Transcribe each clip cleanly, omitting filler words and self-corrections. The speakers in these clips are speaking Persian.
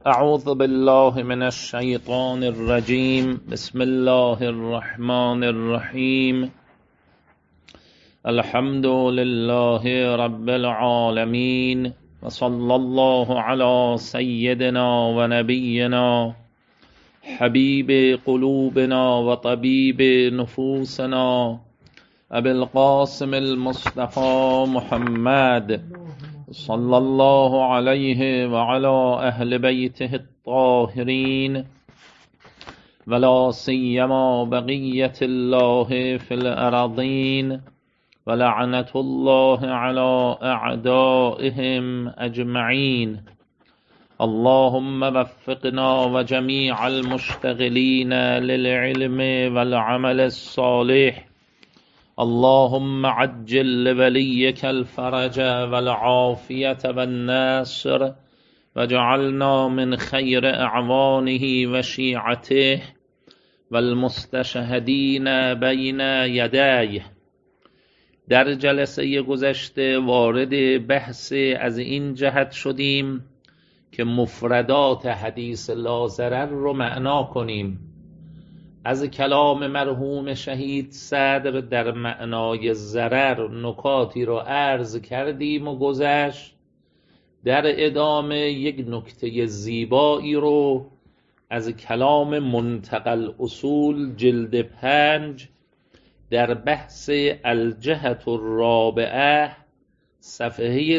اعوذ بالله من الشیطان الرجیم. بسم الله الرحمن الرحیم. الحمد لله رب العالمین و صلی الله علی سیدنا و نبینا حبیب قلوبنا و طبیب نفوسنا ابی القاسم المصطفى محمد صلی الله علیه و علی اهل بیته الطاهرین ولا سیما بقیت الله فی الارضین ولعنة الله علی اعدائهم اجمعین. اللهم وفقنا و جمیع المشتغلین للعلم والعمل الصالح. اللهم عجل لوليك الفرج والعافية والنصر وجعلنا من خير أعوانه وشيعته والمستشهدين بين يديه. در جلسه گذشته وارد بحث از این جهت شدیم که مفردات حدیث لا ضرر رو معنا کنیم. از کلام مرحوم شهید صدر در معنای ضرر نکاتی رو عرض کردیم و گذشت. در ادامه یک نکته زیبایی رو از کلام منتقى الاصول جلد 5 در بحث الجهة الرابعه صفحه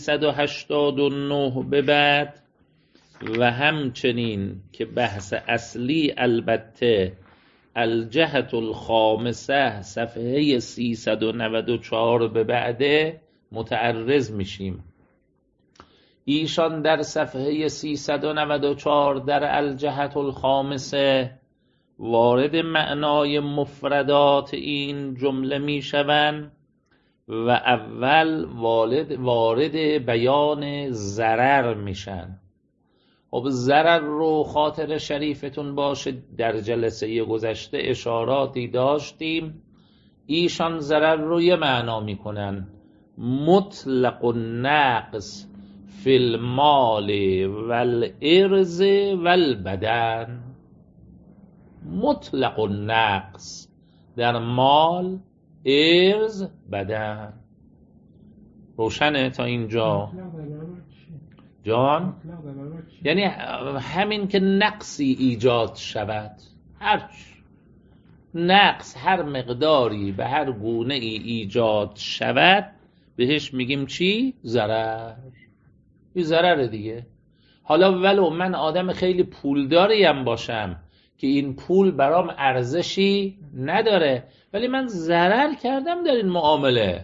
389 به بعد و همچنین که بحث اصلی البته الجهة الخامسه صفحه 394 به بعده متعرض میشیم. ایشان در صفحه 394 در الجهة الخامسه وارد معنای مفردات این جمله میشوند و اول وارد بیان ضرر میشن. خب ضرر رو خاطر شریفتون باشه در جلسه گذشته اشاراتی داشتیم. ایشان ضرر رو یه معنا میکنن مطلق النقص فی المال والارض والبدن. مطلق النقص در مال، ارض، بدن. روشنه تا اینجا جان؟ یعنی همین که نقصی ایجاد شود، هر نقص هر مقداری به هر گونه ای ایجاد شود بهش میگیم چی؟ ضرر. این ضرر دیگه. حالا ولو من آدم خیلی پولداری هم باشم که این پول برام ارزشی نداره ولی من ضرر کردم در این معامله،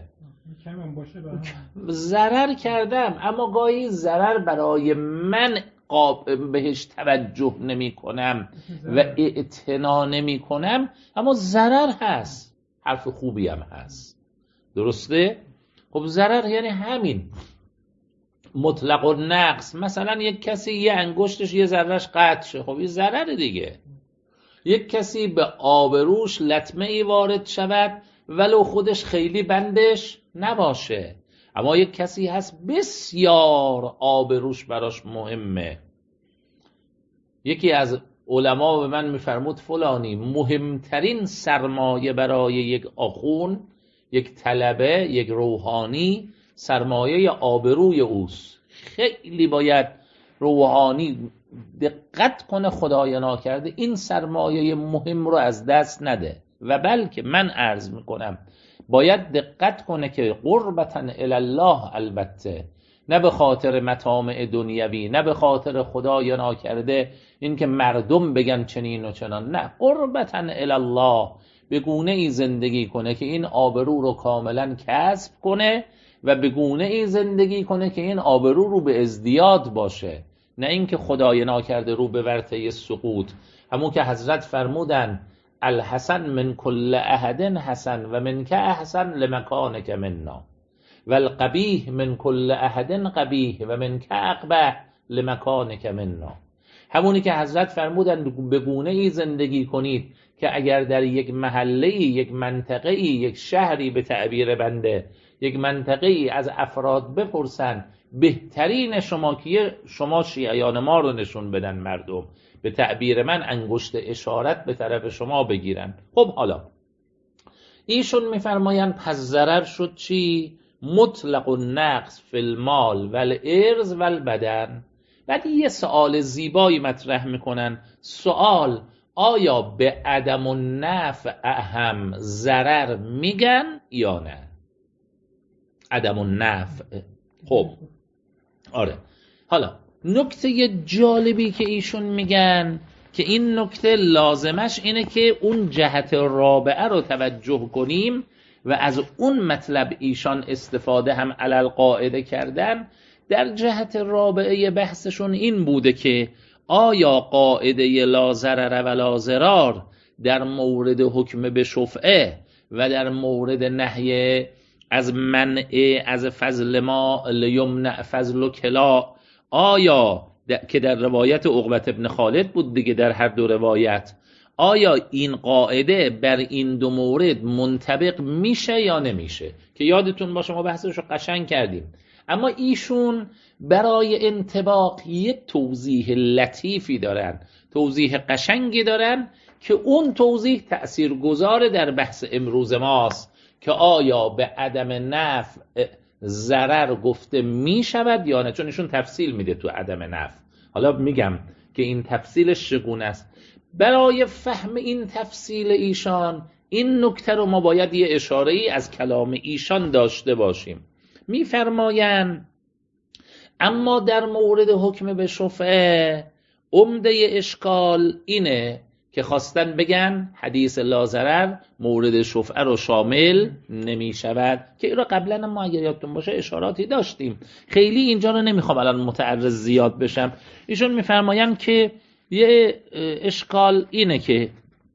ضرر کردم، اما گاهی ضرر برای من بهش توجه نمی کنم و اعتنا نمی کنم، اما ضرر هست، حرف خوبی هم هست. درسته؟ خب ضرر یعنی همین مطلق النقص. مثلا یک کسی یه انگشتش یه ذرهش قطع شه، خب این ضرر دیگه. یک کسی به آبروش لطمه ای وارد شود ولو خودش خیلی بندش نباشه، اما یک کسی هست بسیار آبروش براش مهمه. یکی از علما به من میفرمود فلانی مهمترین سرمایه برای یک آخون، یک طلبه، یک روحانی سرمایه آبروی اوست. خیلی باید روحانی دقت کنه خدای ناکرده این سرمایه مهم رو از دست نده. و بلکه من عرض میکنم باید دقت کنه که قربتاً الی الله، البته نه به خاطر مطامع دنیوی، نه به خاطر خدای ناکرده این که مردم بگن چنین و چنان، نه، قربتاً الی الله به گونه ای زندگی کنه که این آبرو رو کاملا کسب کنه و به گونه ای زندگی کنه که این آبرو رو به ازدیاد باشه، نه اینکه خدای ناکرده رو به ورطه سقوط. همون که حضرت فرمودن الحسن من کل احد حسن و من که احسن لمکانک منا و القبیح من کل احد قبیح و من که اقبح لمکانک منا. همونی که حضرت فرمودن به گونه ای زندگی کنید که اگر در یک محله، یک منطقه، یک شهری به تعبیر بنده، یک منطقه ای از افراد بپرسن بهترین شما کیه، شما شیعیان ما رو نشون بدن، مردم به تعبیر من انگشت اشارت به طرف شما بگیرن. خب حالا ایشون میفرمایند پس ضرر شد چی؟ مطلق النقص فی المال والعرض والبدن. بعد یه سوال زیبایی مطرح میکنن. سوال: آیا به عدم النفع هم ضرر میگن یا نه؟ عدم النفع. خب آره، حالا نکته جالبی که ایشون میگن که این نکته لازمش اینه که اون جهت رابعه رو توجه کنیم و از اون مطلب ایشان استفاده هم علل قاعده کردن. در جهت رابعه بحثشون این بوده که آیا قاعده لا ضرر و لا ضرار در مورد حکم به شفعه و در مورد نهی از منع از فضل ما لیمنع فضل کلا، آیا که در روایت عقبة ابن خالد بود دیگه، در هر دو روایت، آیا این قاعده بر این دو مورد منطبق میشه یا نمیشه؟ که یادتون باشه ما بحثش رو قشنگ کردیم. اما ایشون برای انطباق یه توضیح لطیفی دارن، توضیح قشنگی دارن که اون توضیح تأثیرگذار در بحث امروز ماست که آیا به عدم نفع ضرر گفته می شود یا نه، چون ایشون تفصیل میده تو عدم نفع. حالا میگم که این تفصیلش چگونه است. برای فهم این تفصیل ایشان این نکته رو ما باید یه اشاره‌ای از کلام ایشان داشته باشیم. میفرمایند اما در مورد حکم به شفعه عمده اشکال اینه که خواستن بگن حدیث لا ضرر مورد شفعه رو شامل نمی شود، که این رو قبلا ما اگر یادتون باشه اشاراتی داشتیم، خیلی اینجا رو نمیخوام الان متعرض زیاد بشم. ایشون میفرمایند که یه اشکال اینه که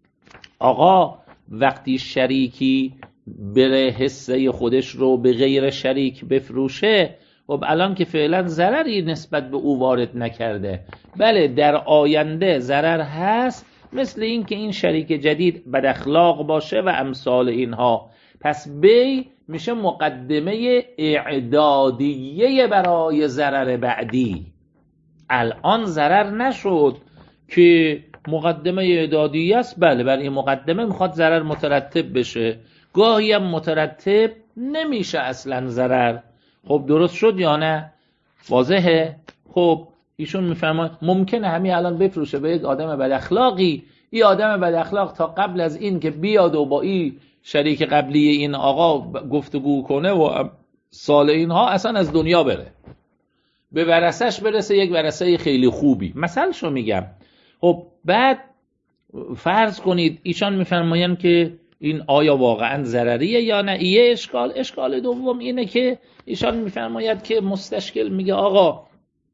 آقا وقتی شریکی بره حصه خودش رو به غیر شریک بفروشه، خب الان که فعلا ضرری نسبت به او وارد نکرده، بله در آینده ضرر هست، مثل این که این شریک جدید بد اخلاق باشه و امثال اینها. پس بی میشه مقدمه اعدادیه برای ضرر بعدی. الان ضرر نشد که مقدمه اعدادیه است، بله برای این مقدمه میخواد ضرر مترتب بشه، گاهی هم مترتب نمیشه اصلا ضرر. خب درست شد یا نه؟ واضحه؟ خب ایشون میفرماید ممکنه همین الان بفروشه به یک آدم بد اخلاقی، این آدم بد اخلاق تا قبل از این که بیاد و با این شریک قبلی این آقا گفتگو کنه و سال اینها اصلا از دنیا بره، به ورثش برسه یک ورثه خیلی خوبی، مثلشو میگم. خب بعد فرض کنید ایشان میفرمایند که این آیا واقعا ضرریه یا نه. یه اشکال دوم اینه که ایشان میفرماید که مستشکل میگه آقا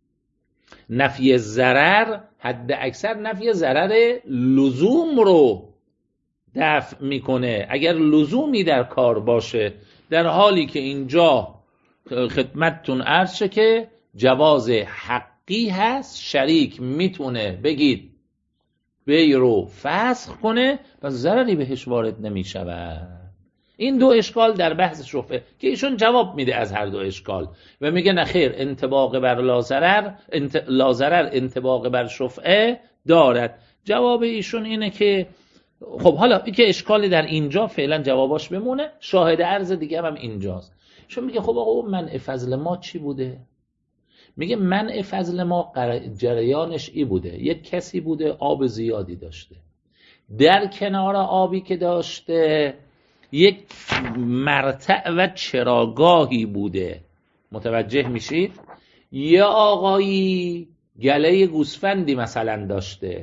نفی ضرر حد اکثر نفی ضرر لزوم رو دفع میکنه، اگر لزومی در کار باشه، در حالی که اینجا خدمتتون عرض شه که جواز حقی هست، شریک میتونه بگید بی رو فسخ کنه و ضرری بهش وارد نمیشود. این دو اشکال در بحث شفعه که ایشون جواب میده از هر دو اشکال و میگه نخیر، انطباق بر لا ضرر انطباق بر شفعه دارد. جواب ایشون اینه که خب حالا این که اشکالی در اینجا فعلا جواباش بمونه، شاهد عرض دیگه هم اینجاست. ایشون میگه خب آقا منع فضل ما چی بوده؟ میگه منع فضل ما جریانش ای بوده، یک کسی بوده آب زیادی داشته، در کنار آبی که داشته یک مرتع و چراگاهی بوده، متوجه میشید؟ یه آقایی گله گوسفندی مثلا داشته،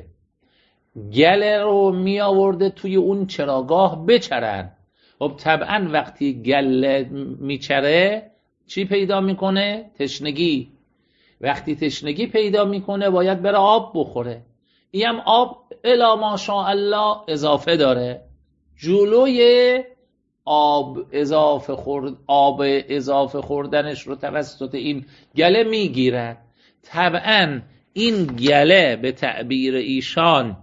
گله رو می آورده توی اون چراگاه بچرن. خب طبعا وقتی گله میچره چی پیدا میکنه؟ تشنگی. وقتی تشنگی پیدا میکنه باید بره آب بخوره. این هم آب الا ماشاءالله اضافه داره، جلوی آب اضافه خوردنش رو توسط این گله میگیرد. طبعا این گله به تعبیر ایشان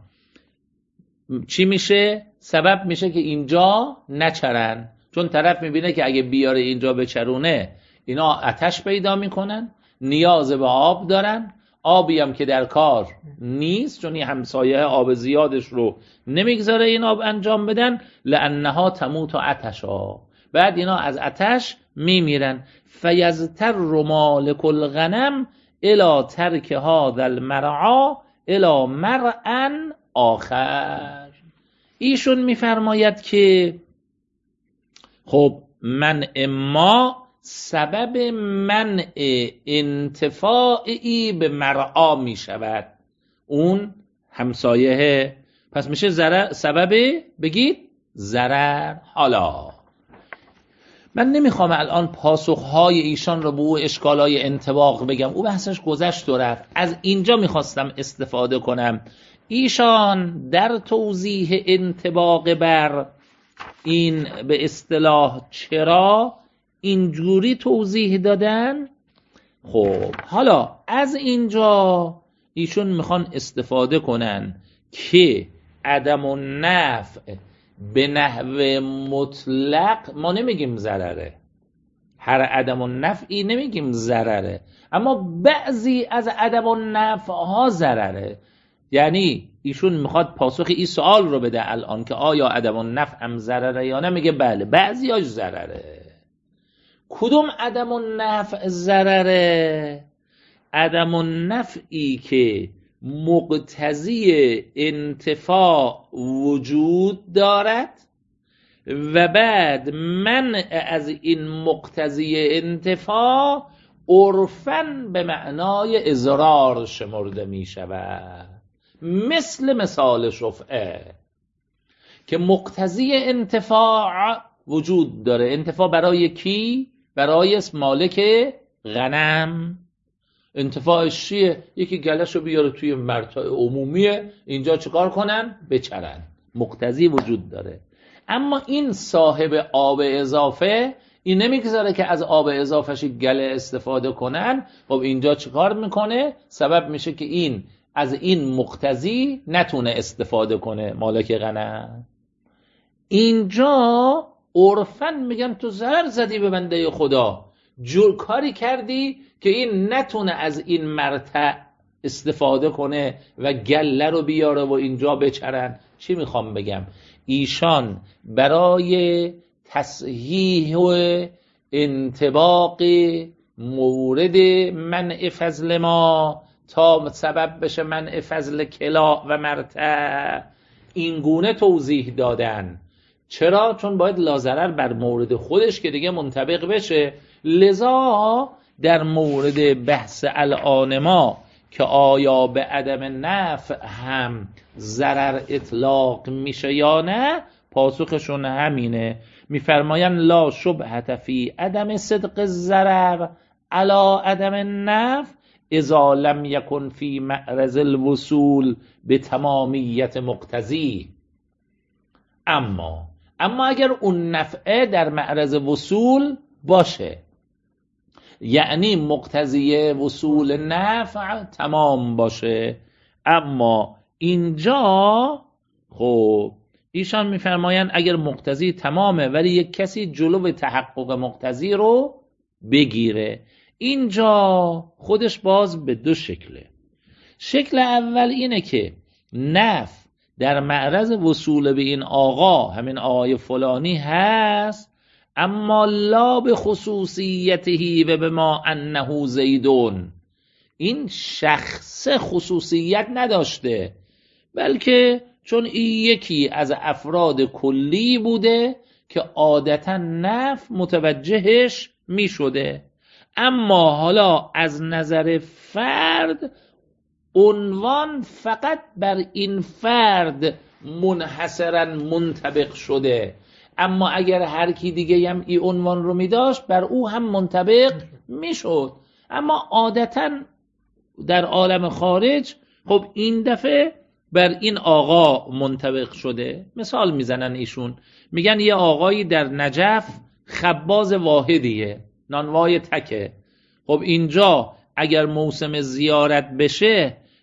چی میشه؟ سبب میشه که اینجا نچرن، چون طرف میبینه که اگه بیاره اینجا بچرونه اینا آتش پیدا میکنن، نیاز به آب دارن، آبی هم که در کار نیست چون این همسایه آب زیادش رو نمیگذاره این آب انجام بدن، لانها تموت عطشا، بعد اینا از آتش میمیرن. فیزتر مالک الغنم الی ترک هذا المرعا الی مرعا آخر. ایشون میفرماید که خب منع ما سبب منع انتفاعی به مرعا می شود، اون همسایه، پس میشه ضرر، سبب بگید ضرر. حالا من نمیخوام الان پاسخهای ایشان رو به او اشکالای انطباق بگم، او بحثش گذشت و رفت. از اینجا میخواستم استفاده کنم. ایشان در توضیح انطباق بر این به اصطلاح چرا اینجوری توضیح دادن. خب حالا از اینجا ایشون میخوان استفاده کنن که عدم النفع به نحو مطلق ما نمیگیم ضرره، هر عدم النفعی نمیگیم ضرره، اما بعضی از عدم النفع ها ضرره. یعنی ایشون میخواد پاسخ این سوال رو بده الان که آیا عدم النفع هم ضرره یا نه، میگه بله بعضی هاش ضرره. کدوم عدم النفع ضرره؟ عدم النفعی که مقتضی انتفاع وجود دارد و بعد منع از این مقتضی انتفاع عرفاً به معنای اضرار شمرده می شود. مثال شفعه که مقتضی انتفاع وجود داره. انتفاع برای کی؟ برای مالک غنم. انتفاعش چیه؟ یکی گلهشو بیاره توی مرتع عمومیه، اینجا چیکار کنن؟ بچرن. مقتضی وجود داره. اما این صاحب آب اضافه این نمیگذاره که از آب اضافهش گله استفاده کنن. خب اینجا چیکار میکنه؟ سبب میشه که این از این مقتضی نتونه استفاده کنه مالک غنم. اینجا عرفاً میگن تو ضرر زدی به بنده خدا، جور کاری کردی که این نتونه از این مرتع استفاده کنه و گله رو بیاره و اینجا بچرن. چی میخوام بگم؟ ایشان برای تصحیح و انطباق مورد منع فضل ما تا سبب بشه منع فضل کلا و مرتع این گونه توضیح دادن. چرا؟ چون باید لاضرر بر مورد خودش که دیگه منطبق بشه. لذا در مورد بحث الان ما که آیا به عدم نفع هم ضرر اطلاق میشه یا نه، پاسخشون همینه. میفرماین لا شبهة فی عدم صدق الضرر علی عدم نفع اذا لم یکن فی معرض الوصول به تمامیت مقتضی. اما اگر اون نفعه در معرض وصول باشه، یعنی مقتضی وصول نفع تمام باشه. اما اینجا خب ایشان میفرمایند اگر مقتضی تمامه ولی یک کسی جلو تحقق مقتضی رو بگیره، اینجا خودش باز به دو شکله. شکل اول اینه که نفع در معرض وصول به این آقا، همین آقای فلانی هست، اما لا به خصوصیته و به ما انه زیدون، این شخص خصوصیت نداشته، بلکه چون این یکی از افراد کلی بوده که عادتا نفع متوجهش می شده. اما حالا از نظر فرد عنوان فقط بر این فرد منحصرا منطبق شده، اما اگر هر کی دیگه هم این عنوان رو می داشت بر او هم منطبق می شد. اما عادتا در عالم خارج خب این دفعه بر این آقا منطبق شده. مثال میزنن ایشون، میگن یه آقایی در نجف خباز واحدیه، نانوای تکه. خب اینجا اگر موسم زیارت بشه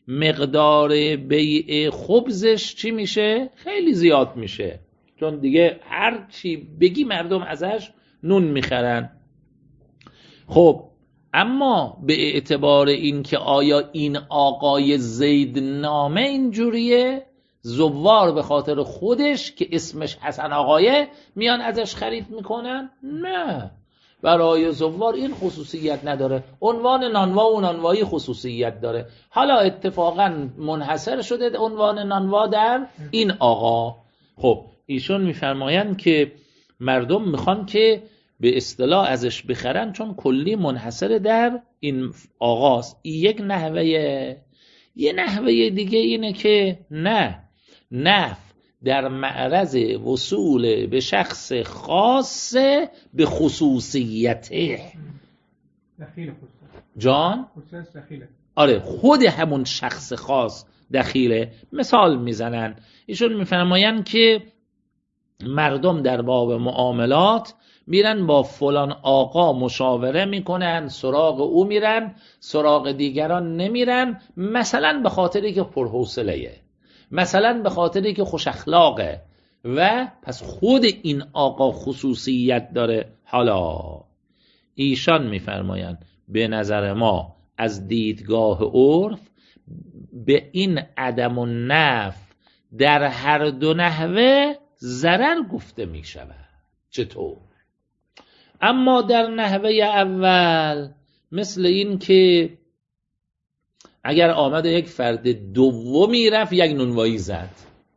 مقدار بیع خبزش چی میشه؟ خیلی زیاد میشه، چون دیگه هر چی بگی مردم ازش نون میخرن. خب اما به اعتبار این که آیا این آقای زید نامه اینجوریه، زوار به خاطر خودش که اسمش حسن آقایه میان ازش خرید میکنن؟ نه، برای زوار این خصوصیت نداره. عنوان نانوا و نانوایی خصوصیت داره. حالا اتفاقا منحصر شده عنوان نانوا در این آقا. خب ایشون میفرمایند که مردم میخوان که به اصطلاح ازش بخرن چون کلی منحصر در این آقاست. یک نحوه. یه نحوه دیگه اینه که نه، نفع در معرض وصول به شخص خاص به خصوصیته. دخیل جان؟ دخیله. آره، خود همون شخص خاص دخیله. مثال میزنن ایشون میفرمایند که مردم در باب معاملات میرن با فلان آقا مشاوره میکنن، سراغ او میرن، سراغ دیگران نمیرن، مثلا به خاطری که پرحوصله‌ایه، مثلا به خاطری که خوش اخلاقه و پس خود این آقا خصوصیت داره. حالا ایشان میفرمایند به نظر ما از دیدگاه عرف به این عدم و نفع در هر دو نحوه ضرر گفته می شود. چطور؟ اما در نحوه اول مثل این که اگر آمد یک فرد دومی رفت یک نونوایی زد،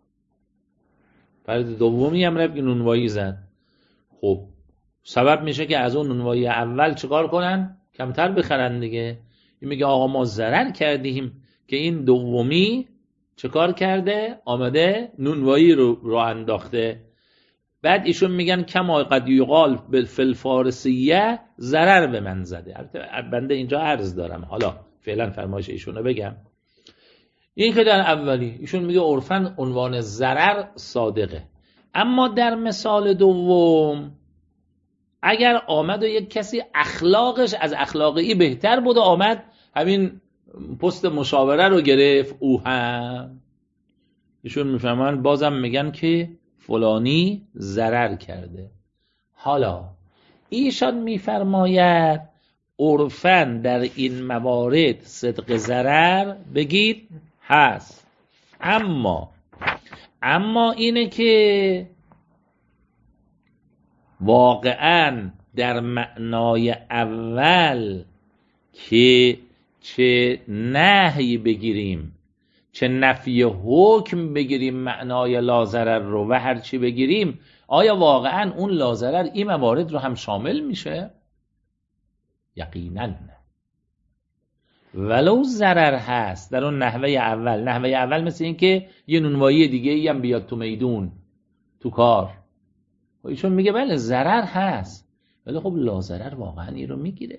فرد دومی هم رفت یک نونوایی زد، خب سبب میشه که از اون نونوایی اول چکار کنن؟ کمتر بخرن دیگه. این میگه آقا ما ضرر کردیم که این دومی چکار کرده؟ آمده نونوایی رو انداخته. بعد ایشون میگن کما قد یقال فی الفارسیه ضرر به من زده. بنده اینجا عرض دارم، حالا فعلا فرمایش ایشون رو بگم. این که در اولی ایشون میگه عرفاً عنوان ضرر صادقه، اما در مثال دوم اگر آمد و یک کسی اخلاقش از اخلاقی بهتر بود و آمد همین پست مشاوره رو گرفت، او هم ایشون میفهمن بازم میگن که فلانی ضرر کرده. حالا ایشان میفرماید عرفاً در این موارد صدق ضرر بگید هست، اما اینه که واقعاً در معنای اول که چه نهی بگیریم چه نفی حکم بگیریم معنای لازرر رو و هر چی بگیریم، آیا واقعا اون لازرر این موارد رو هم شامل میشه؟ یقینا نه. ولو ضرر هست در اون نحوه اول مثل این که یه نونوایی دیگه ای هم بیاد تو میدون تو کار، و ایشون میگه بله ضرر هست، ولی خب لازرر واقعا این رو میگیره.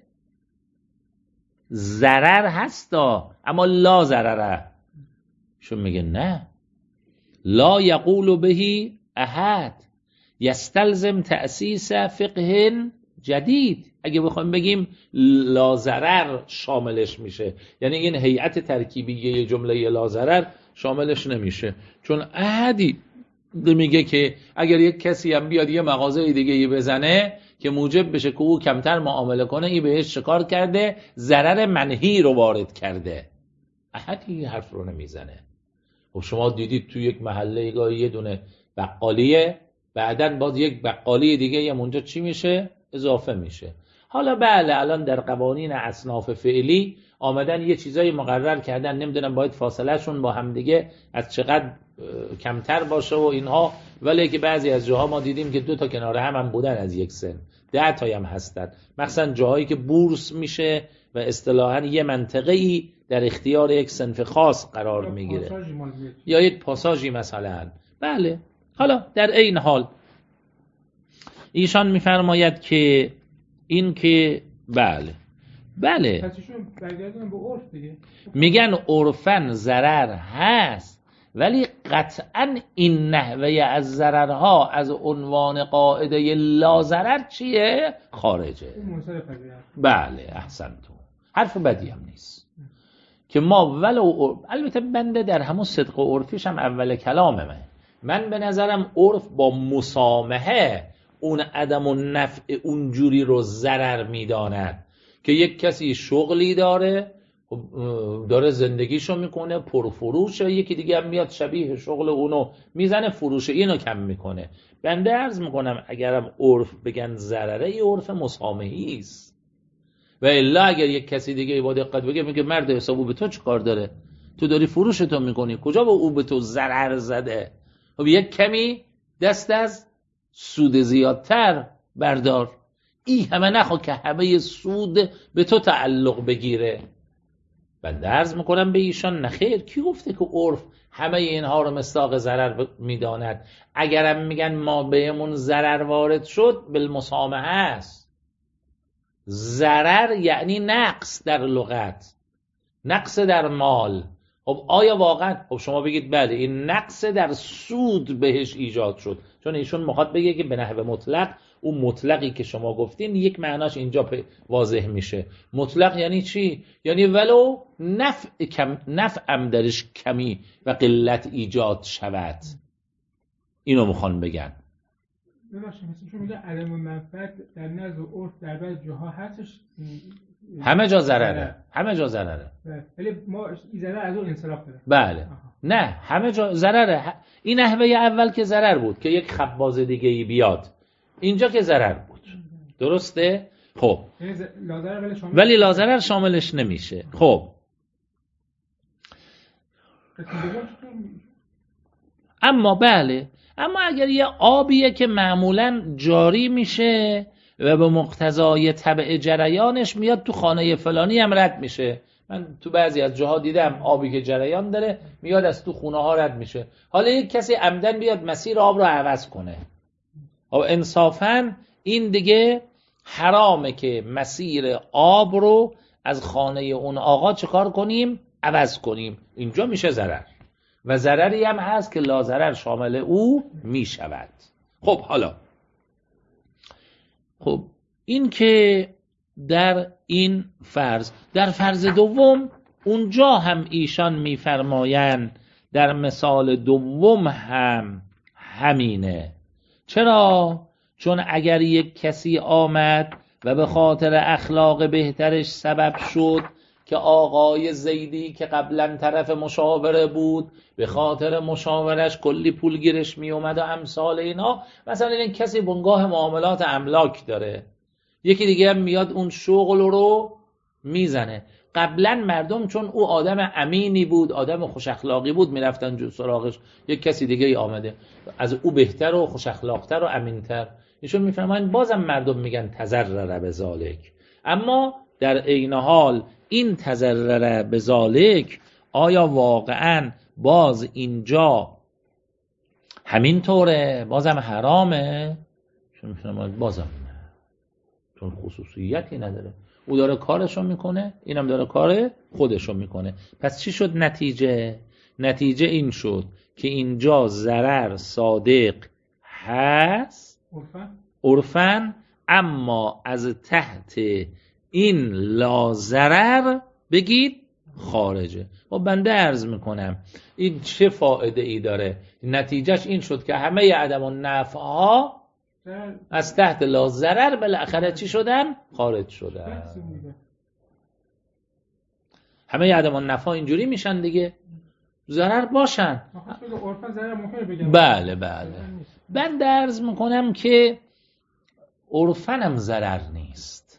ضرر هستا اما لا ضرره. ایشون میگه نه، لا یقول بهی احد یستلزم تأسیس فقه جدید. اگه بخوایم بگیم لا ضرر شاملش میشه، یعنی این هیئت ترکیبیه جمله لا ضرر شاملش نمیشه، چون احدی میگه که اگر یک کسی هم بیاد یه مغازه دیگه بزنه که موجب بشه که او کمتر معامله کنه، این بهش شکار کرده، ضرر منهی رو وارد کرده. احدی حرف رو نمیزنه. و شما دیدید تو یک محله گاهی یه دونه بقالیه، بعدن باز یک بقالی دیگه هم اونجا چی میشه؟ اضافه میشه. حالا بله الان در قوانین اصناف فعلی آمدن یه چیزایی مقرر کردن، نمیدونم باید فاصله شون با هم دیگه از چقدر کمتر باشه و اینها، ولی که بعضی از جاها ما دیدیم که 2 تا کنار هم بودن از یک سن، 10 تا هم هستن، مثلا جاهایی که بورس میشه و اصطلاحاً یه منطقه‌ای در اختیار یک صنف خاص قرار میگیره یا یک پاساژی مثلا. بله حالا در این حال ایشان میفرماید که این که بله میگن عرفاً ضرر هست، ولی قطعاً این نحوه از ضررها از عنوان قاعده لا ضرر چیه؟ خارجه. بله احسنتون، حرف بدی هم نیست که ما ولو البته بنده در همون صدق و عرفیش هم اول کلامه من به نظرم عرف با مسامحه اون عدم و نفع اونجوری رو ضرر میداند که یک کسی شغلی داره زندگیشو میکنه پرفروشه، یکی دیگه هم میاد شبیه شغل اونو میزنه فروشه اینو کم میکنه. بنده عرض میکنم اگرم عرف بگن ضرره ای عرف مسامحی است و الا اگر یک کسی دیگه با دقت بگه میگه مرد حسابو به تو چه کار داره، تو داری فروشتو میکنی، کجا با او به تو ضرر زده؟ خب یک کمی دست از سود زیادتر بردار، این همه نخوا که همه سود به تو تعلق بگیره. بنده عرض میکنم به ایشان نخیر، کی گفته که عرف همه اینها رو مصداق ضرر میداند؟ اگرم میگن ما بهمون ضرر وارد شد بالمسامحه است. ضرر یعنی نقص در لغت، نقص در مال. خب آیا واقعا خب شما بگید بله این نقص در سود بهش ایجاد شد، چون ایشون میخواد بگه که به نحو مطلق اون مطلقی که شما گفتین یک معناش اینجا واضح میشه. مطلق یعنی چی؟ یعنی ولو نفعم درش کمی و قلت ایجاد شود. اینو میخوان بگن. ببخشید مثلا چون میگه عدم منفعت در نزد عرف در بعض جاها هستش، همه جا ضرره، همه جا ضرره. ولی ما این ضرر از اون انصراف داره. بله. نه همه جا ضرره. این نحوه اول که ضرر بود که یک خباز دیگه ای بیاد، اینجا که ضرر بود. درسته؟ خب ولی لازرر شاملش نمیشه. خب اما بله، اما اگر یه آبیه که معمولاً جاری میشه و به مقتضای تبع جریانش میاد تو خانه فلانی هم رد میشه، من تو بعضی از جاها دیدم آبی که جریان داره میاد از تو خونه ها رد میشه، حالا یک کسی عمدن بیاد مسیر آب رو عوض کنه، خب انصافاً این دیگه حرامه که مسیر آب رو از خانه اون آقا چه کار کنیم؟ عوض کنیم. اینجا میشه ضرر و ضرری هم هست که لازرر شامل او میشود. خب حالا خب این که در این فرض، در فرض دوم اونجا هم ایشان میفرمایند در مثال دوم هم همینه. چرا؟ چون اگر یک کسی آمد و به خاطر اخلاق بهترش سبب شد که آقای زیدی که قبلا طرف مشاوره بود به خاطر مشاورش کلی پول گیرش می اومد و امثال اینا، مثلا این کسی بنگاه معاملات املاک داره، یکی دیگه هم میاد اون شغل رو میزنه. قبلا مردم چون او آدم امینی بود، آدم خوش اخلاقی بود، میرفتن جو سراغش، یک کسی دیگه ای آمده از او بهتر و خوش اخلاقتر و امینتر، ایشون میفهمن بازم مردم میگن تضرر بذالک. اما در عین حال این تضرر بذالک آیا واقعا باز اینجا همین طوره؟ بازم حرامه؟ چون میفهمن بازم نه، چون خصوصیتی نداره، او داره کارشو میکنه، اینم داره کار خودشو میکنه. پس چی شد نتیجه؟ نتیجه این شد که اینجا ضرر صادق هست عرفاً، اما از تحت این لا ضرر بگید خارجه. و بنده عرض میکنم این چه فایده ای داره؟ نتیجهش این شد که همه عدم و نفعها از تحت لا ضرر بالاخره چی شدن؟ خارج شدن. همه عدم و نفع اینجوری میشن دیگه، ضرر باشن. بله بله. بنده عرض میکنم که عرفاً هم ضرر نیست.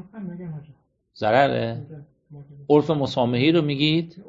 ضرره؟ عرف مسامحی رو میگید؟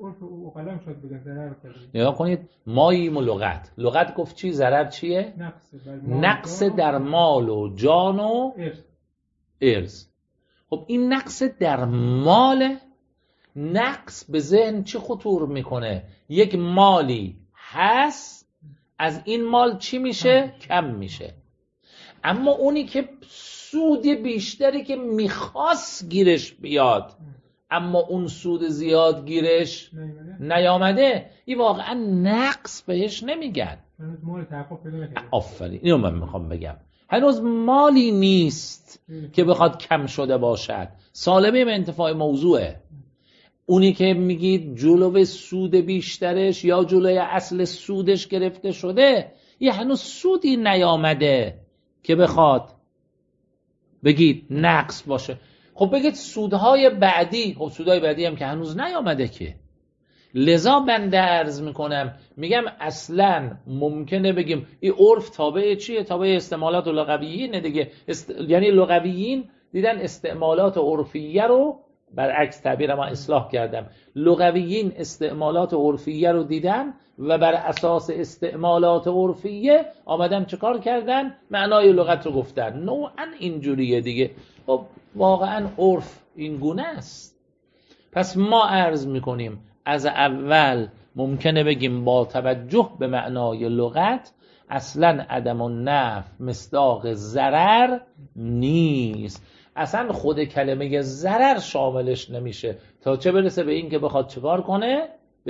نگاه کنید، ماییم و لغت گفت چی؟ ضرر چیه؟ نقص در مال و جان و ارز. خب این نقص در مال، نقص به ذهن چی خطور میکنه؟ یک مالی هست، از این مال چی میشه؟ کم میشه. اما اونی که سود بیشتری که میخواست گیرش بیاد اما اون سود زیاد گیرش نیامده، این واقعا نقص بهش نمیگن. آفرین، اینو من میخوام بگم، هنوز مالی نیست که بخواد کم شده باشد، سالمه به انتفاع موضوعه. اونی که میگید جلوی سود بیشترش یا جلوی اصل سودش گرفته شده، یه هنوز سودی نیامده که بخواد بگید نقص باشه. خب بگید سودهای بعدی، خب سودهای بعدی هم که هنوز نیامده که. لذا بنده عرض میکنم میگم اصلا ممکنه بگیم این عرف تابع چیه؟ تابع استعمالات لغویینه دیگه. یعنی لغویین دیدن استعمالات عرفیه رو، برعکس تعبیر ما اصلاح کردم، لغویین استعمالات عرفیه رو دیدن و بر اساس استعمالات عرفیه آمدن چه کار کردن؟ معنای لغت رو گفتن. نوعا اینجوریه دیگه. خب واقعا عرف این گونه است. پس ما عرض میکنیم از اول ممکنه بگیم با توجه به معنای لغت اصلا عدم النفع مصداق ضرر نیست. اصلا خود کلمه ضرر شاملش نمیشه تا چه برسه به این که بخواد چکار کنه؟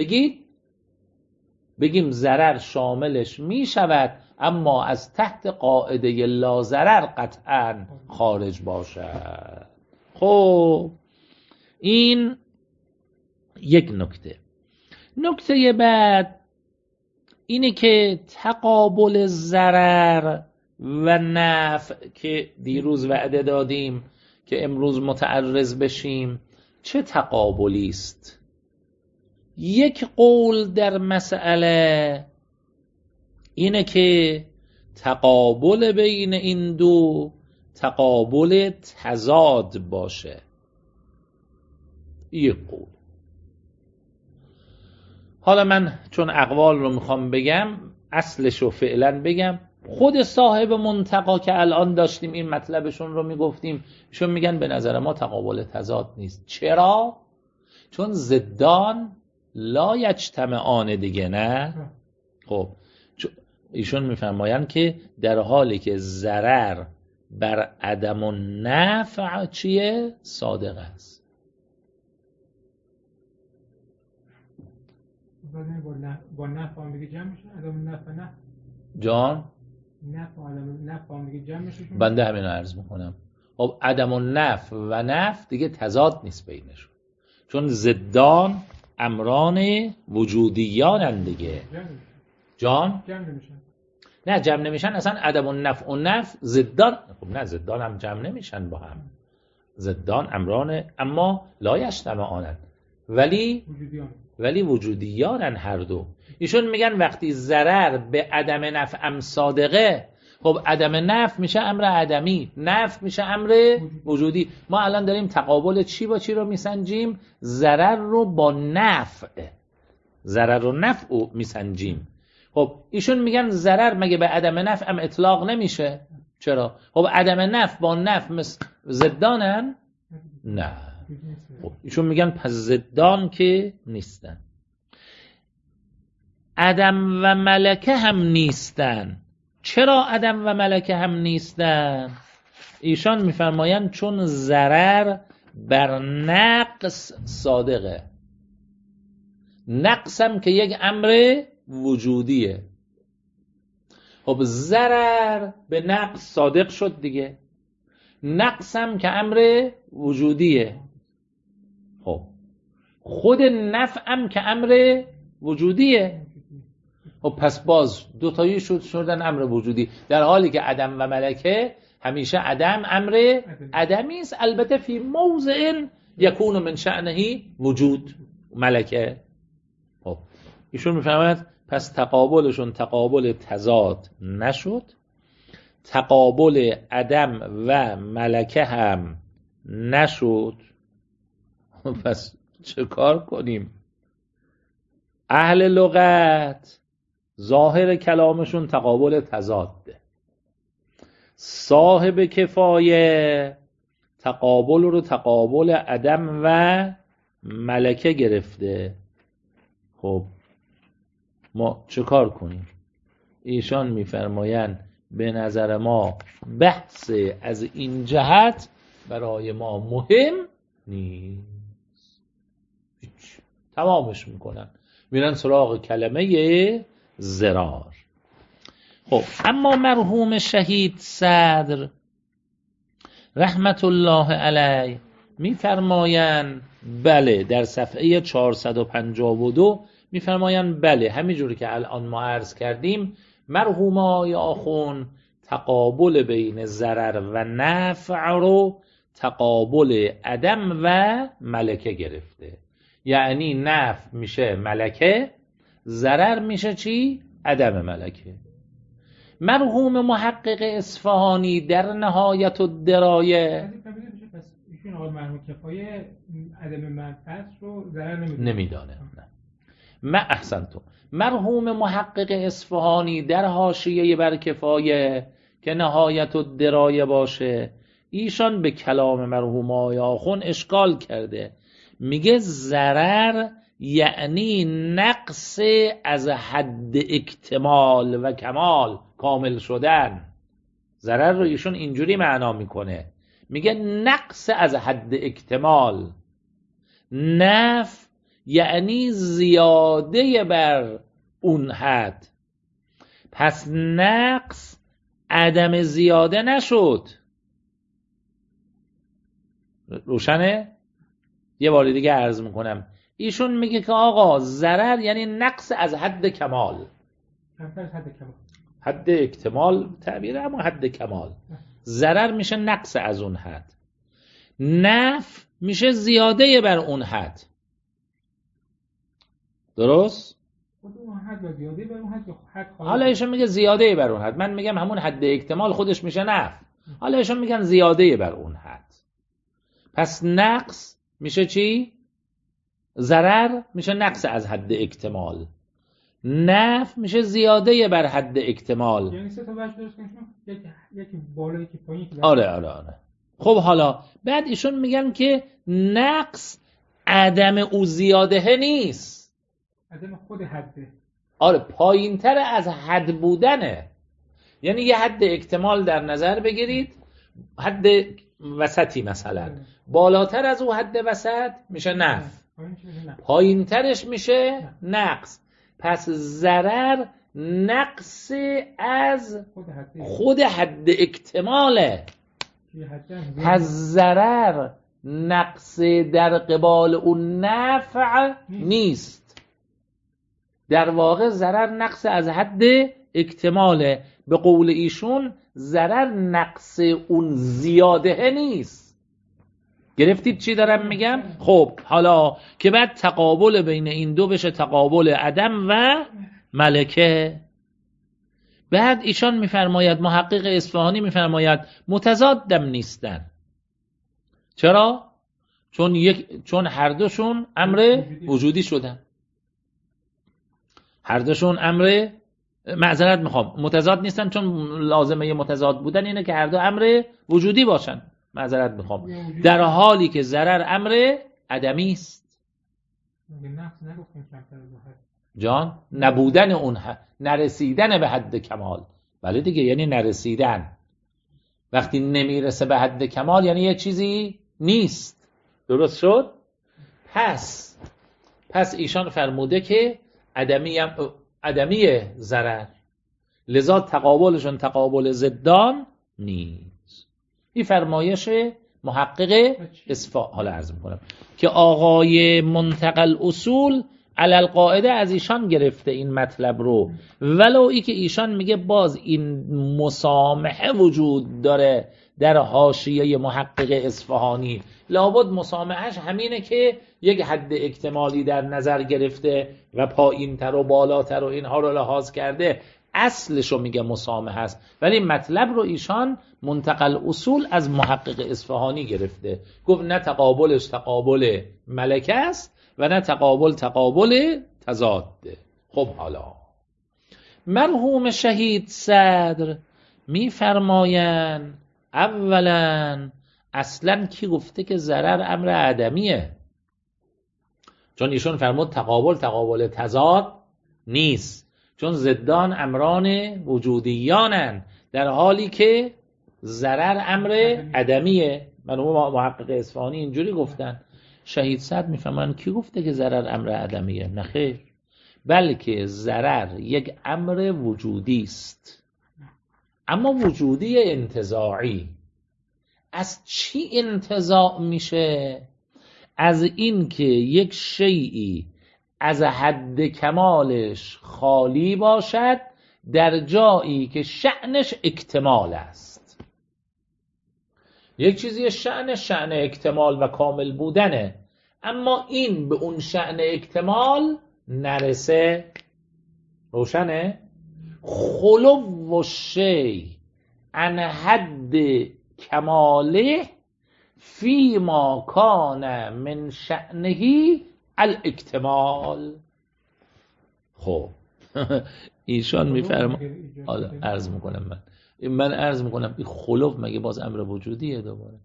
بگیم ضرر شاملش میشود اما از تحت قاعده لا ضرر قطعا خارج باشد. خب این یک نکته. نکته بعد اینه که تقابل ضرر و نفع که دیروز وعده دادیم که امروز متعرض بشیم چه تقابلی است؟ یک قول در مسئله اینه که تقابل بین این دو تقابل تضاد باشه. یک قول. حالا من چون اقوال رو میخوام بگم اصلش رو فعلا بگم. خود صاحب منتقا که الان داشتیم این مطلبشون رو میگفتیم، ایشون میگن به نظر ما تقابل تضاد نیست. چرا؟ چون ضدان لا یجتمعان دیگه، نه؟ خب ایشون میفرمایند که در حالی که ضرر بر عدم النفع چیه؟ صادق است. با نفع هم دیگه جمع میشه؟ عدم النفع نه؟ جان؟ نفع عدم نفع هم دیگه جمع میشه؟ بنده همین رو عرض میکنم. خب عدم النفع و نفع دیگه تضاد نیست بینشون، چون ضدان امران وجودیان دیگه. جان؟ جمع نمیشن. نه جمع نمیشن. اصلا عدم النفع و نفع ضدان. خب نه ضدان هم جمع نمیشن با هم. ضدان امران اما لا یجتمعان، ولی وجودیانن هر دو. ایشون میگن وقتی ضرر به عدم نفع صادقه، خب عدم نفع میشه امر عدمی، نفع میشه امر وجودی. ما الان داریم تقابل چی با چی رو میسنجیم؟ ضرر رو با نفع، ضرر و نفع رو میسنجیم. خب ایشون میگن ضرر مگه به عدم نفع هم اطلاق نمیشه؟ چرا؟ خب عدم نفع با نفع ضدانن؟ نه. خب ایشون میگن پس ضدان که نیستن. عدم و ملکه هم نیستن. چرا عدم و ملکه هم نیستن؟ ایشان میفرمایند چون ضرر بر نقص صادقه. نقص هم که یک امر وجودیه. خب ضرر به نقص صادق شد دیگه، نقص هم که امر وجودیه. خب خود نفع هم که امر وجودیه. خب پس باز دوتایی شدن امر وجودی، در حالی که عدم و ملکه همیشه عدم امر عدمی است، البته فی موضع یکون من شأنه وجود ملکه. خب ایشون میفهمد پس تقابلشون تقابل تضاد نشد، تقابل عدم و ملکه هم نشد. پس چه کار کنیم؟ اهل لغت ظاهر کلامشون تقابل تضاده، صاحب کفایه تقابل رو تقابل عدم و ملکه گرفته. خب ما چه کار کنیم؟ ایشان میفرمایند به نظر ما بحث از این جهت برای ما مهم نیست. تمامش میکنن، میرن سراغ کلمه ضرار. خب اما مرحوم شهید صدر رحمت الله علیه میفرمایند بله، در صفحه 452 میفرمایند بله، همینجوری که الان ما عرض کردیم مرحوم آقای آخوند تقابل بین ضرر و نفع رو تقابل عدم و ملکه گرفته. یعنی نفع میشه ملکه، ضرر میشه چی؟ عدم ملکه. مرحوم محقق اصفهانی در نهایت الدرایه ایشون آقای مرحوم کفایه عدم منفعت رو ضرر نمیدانه. احسنتم. مرحوم محقق اصفهانی در حاشیه بر کفایه که نهایت الدرایه باشه، ایشان به کلام مرحوم آقای آخوند اشکال کرده، میگه ضرر یعنی نقص از حد اکتمال و کمال، کامل شدن. ضرر رو ایشون اینجوری معنا میکنه، میگه نقص از حد اکتمال. نفع یعنی زیاده بر اون حد، پس نقص عدم زیاده نشد. روشنه؟ یه بار دیگه عرض میکنم. ایشون میگه که آقا ضرر یعنی نقص از حد کمال. حد اکتمال تعبیره، اما حد کمال. ضرر میشه نقص از اون حد، نفع میشه زیاده بر اون حد. درست؟ حالا ایشون میگه زیاده بر اون حد، من میگم همون حد اکتمال خودش میشه نفع. حالا ایشون میگن زیاده بر اون حد. پس نقص میشه چی؟ ضرر میشه نقص از حد اکتمال، نفع میشه زیاده بر حد اکتمال. یعنی سه تا وجه درست کنیم، یکی بالا یکی پایین. آره. خب حالا بعد ایشون میگن که نقص عدم او زیاده نیست، عدم خود حده. آره، پایین تر از حد بودنه. یعنی یه حد اکتمال در نظر بگیرید، حد وسطی مثلا، بالاتر از او حد وسط میشه نفع، پایین ترش میشه نقص. پس ضرر نقص از خود حد اکتماله. پس ضرر نقص در قبال اون نفع نیست، در واقع ضرر نقص از حد اکتماله. به قول ایشون ضرر نقص اون زیاده نیست. گرفتید چی دارم میگم؟ خب حالا که بعد تقابل بین این دو بشه تقابل عدم و ملکه. بعد ایشان میفرماید، محقق اصفهانی میفرماید متضادم نیستن. چرا؟ چون هر دوشون امر وجودی شدن. هر دوشون امر، معذرت میخوام، متضاد نیستن چون لازمه متضاد بودن اینه که هر دو امر وجودی باشن. معذرت میخوام، در حالی که ضرر امر عدمی است. جان نبودن اون نرسیدن به حد کمال. بله دیگه، یعنی نرسیدن. وقتی نمیرسه به حد کمال یعنی یه چیزی نیست. درست شد؟ پس ایشان فرموده که عدمی ضرر، لذا تقابلشون تقابل ضدان نیست. این فرمایش محقق اصفهانی. حالا عرض میکنم که آقای منتقل اصول علل قاعده از ایشان گرفته این مطلب رو، ولو ای که ایشان میگه باز این مسامحه وجود داره در حاشیه محقق اصفهانی. لابد مسامحهش همینه که یک حد اکتمالی در نظر گرفته و پایین تر و بالاتر و اینها رو لحاظ کرده، اصلشو میگه مسامحه است. ولی مطلب رو ایشان منتقل اصول از محقق اصفهانی گرفته، گفت نه تقابلش تقابل ملکه است و نه تقابل تضاده. خب حالا مرحوم شهید صدر میفرمایند اولا اصلا کی گفته که ضرر امر عدمیه؟ چون ایشون فرمود تقابل تضاد نیست، چون ضدان امران وجودیانن، در حالی که ضرر امر عدمیه. مرحوم محقق اصفهانی اینجوری گفتن. شهید صدر میفهمن کی گفته که ضرر امر عدمیه؟ نه خیر، بلکه ضرر یک امر وجودی است، اما وجودی انتزاعی. از چی انتزاع میشه؟ از این که یک شیئی از حد کمالش خالی باشد در جایی که شأنش اکتمال است. یک چیزی شأن اکتمال و کامل بودنه، اما این به اون شأن اکتمال نرسه. روشنه؟ خلو و شی عن حد کماله فی ما کان من شأنه الاکتمال. خب ایشان میفرما عرض میکنم من عرض میکنم این خلو مگه باز امر وجودیه؟ دوباره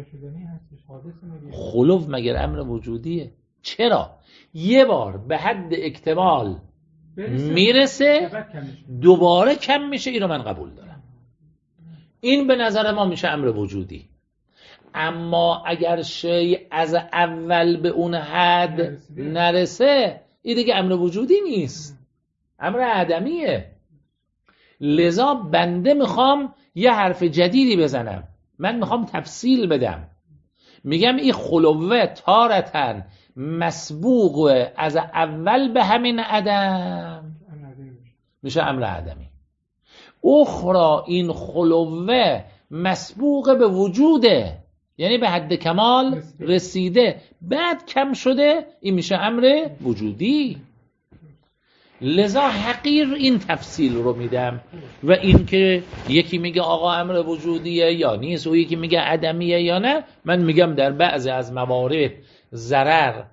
خلو مگه امر وجودیه؟ چرا؟ یه بار به حد اکتمال میرسه دوباره کم میشه، اینو من قبول دارم، این به نظر ما میشه امر وجودی. اما اگر شی از اول به اون حد نرسه این دیگه امر وجودی نیست، امر عدمیه. لذا بنده میخوام یه حرف جدیدی بزنم، من میخوام تفصیل بدم، میگم این خلوه تارتن مسبوق از اول به همین عدم میشه امر عدمی. اخرى این خلوه مسبوق به وجوده، یعنی به حد کمال رسیده بعد کم شده، این میشه امر وجودی. لذا حقیر این تفصیل رو میدم. و این که یکی میگه آقا امر وجودیه یا نیست و یکی میگه عدمیه یا نه، من میگم در بعضی از موارد ضرر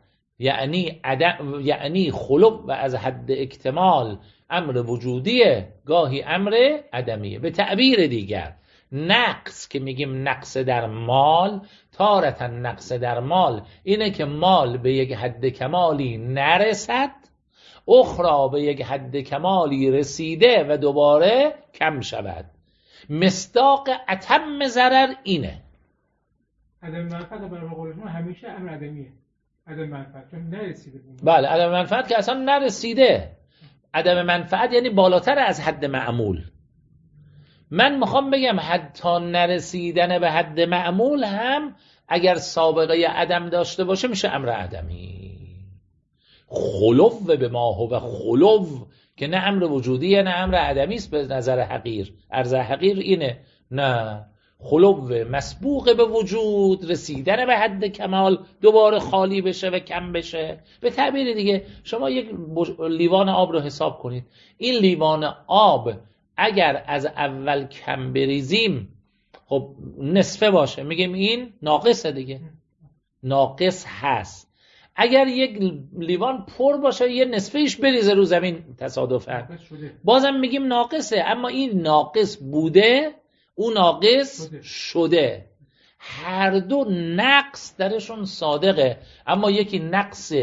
یعنی خلو و از حد اکتمال امر وجودیه، گاهی امر عدمیه. به تعبیر دیگر نقص که میگیم نقص در مال، تارتا نقص در مال اینه که مال به یک حد کمالی نرسد، اخرى به یک حد کمالی رسیده و دوباره کم شود. مصداق اتم ضرر اینه. عدم منفعت برای قول شما همیشه امر عدمیه. عدم منفعت چون نرسیده. بله عدم منفعت که اصلا نرسیده. عدم منفعت یعنی بالاتر از حد معمول. من میخوام بگم حتی نرسیدن به حد معمول هم اگر سابقه عدم داشته باشه میشه امر عدمی. خلو به ما هو خلو که نه امر وجودیه نه امر عدمی است به نظر حقیر. عرض حقیر اینه، نه خلو مسبوق به وجود، رسیدن به حد کمال دوباره خالی بشه و کم بشه. به تعبیر دیگه شما یک لیوان آب رو حساب کنید، این لیوان آب اگر از اول کم بریزیم خب نصفه باشه، میگیم این ناقصه دیگه، ناقص هست. اگر یک لیوان پر باشه یه نصفه ایش بریزه رو زمین تصادفاً بازم میگیم ناقصه، اما این ناقص بوده اون ناقص شده. هر دو نقص درشون صادقه، اما یکی نقص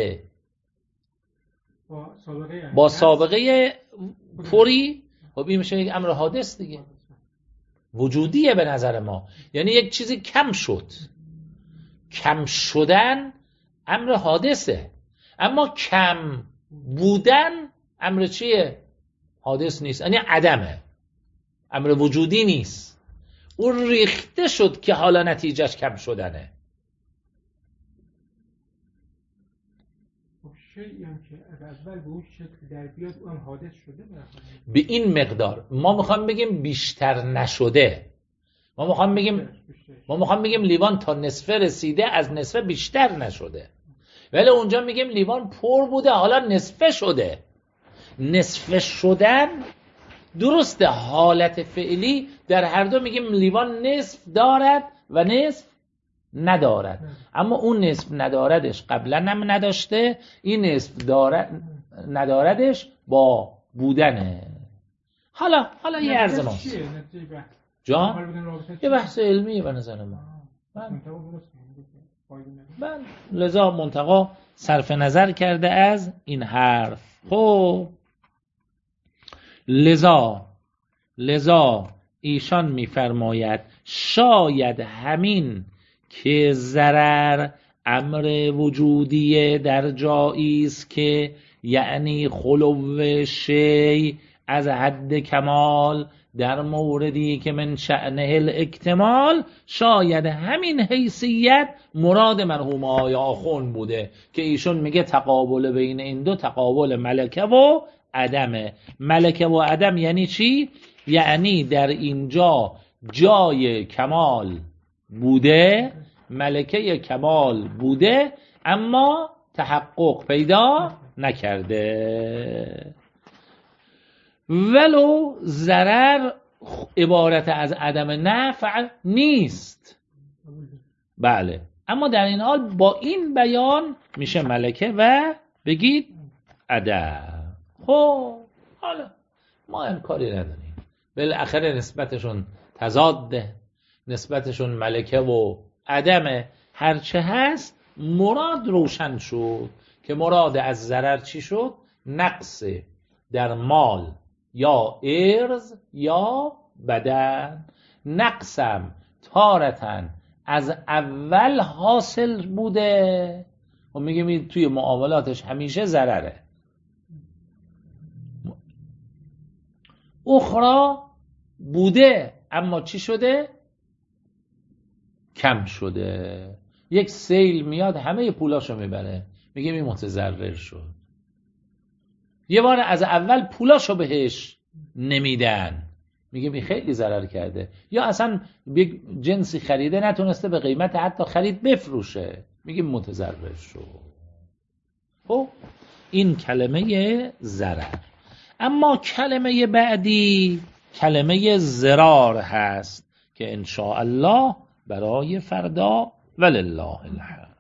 با سابقه پری، خب این میشه یک امر حادث دیگه، وجودیه به نظر ما. یعنی یک چیزی کم شد، کم شدن امر حادثه، اما کم بودن امر چیه؟ حادث نیست، یعنی عدمه، امر وجودی نیست. اون ریخته شد که حالا نتیجهش کم شدنه. شیئی هم که اول به اون شکل در بیاد اون حادث شده به این مقدار. ما میخوام بگیم بیشتر نشده، ما میخوام بگیم لیوان تا نصفه رسیده از نصفه بیشتر نشده، ولی اونجا میگیم لیوان پر بوده حالا نصفه شده. نصفه شدن درسته، حالت فعلی در هر دو میگیم لیوان نصف دارد و نصف ندارد، اما اون نصف نداردش قبلا هم نداشته، این نصف نداردش با بودنه. حالا یه عرض ماست جان، یه بحث علمی به نظر ما. من لذا منتقا صرف نظر کرده از این حرف. خب لذا ایشان میفرماید شاید همین که ضرر امر وجودیه در جایی است که یعنی خلو شی از حد کمال در موردی که من شأنه الاکتمال شاید همین حیثیت مراد مرحوم آقای آخوند بوده که ایشون میگه تقابل بین این دو تقابل ملکه و عدمه. ملکه و عدم یعنی چی؟ یعنی در اینجا جای کمال بوده، ملکه کمال بوده اما تحقق پیدا نکرده. ولو ضرر عبارت از عدم نفع نیست، بله، اما در این حال با این بیان میشه ملکه و بگید عدم. خب حالا ما هم کاری نداریم، بالاخره نسبتشون تضاده، نسبتشون ملکه و عدم، هرچه هست مراد روشن شد که مراد از ضرر چی شد؟ نقص در مال یا ارز یا بدن. نقصم تارتن از اول حاصل بوده و میگیم توی معاملاتش همیشه ضرره، اخرى بوده اما چی شده؟ کم شده. یک سیل میاد همه پولاشو میبره، میگیم این متضرر شد. یه بار از اول پولاشو بهش نمیدن، میگیم این خیلی ضرر کرده. یا اصلا یک جنسی خریده نتونسته به قیمت حتی خرید بفروشه، میگیم متضرر شد. خب این کلمه ضرر. اما کلمه بعدی کلمه ضرار هست که ان شاء الله برای فردا ولله الحمد.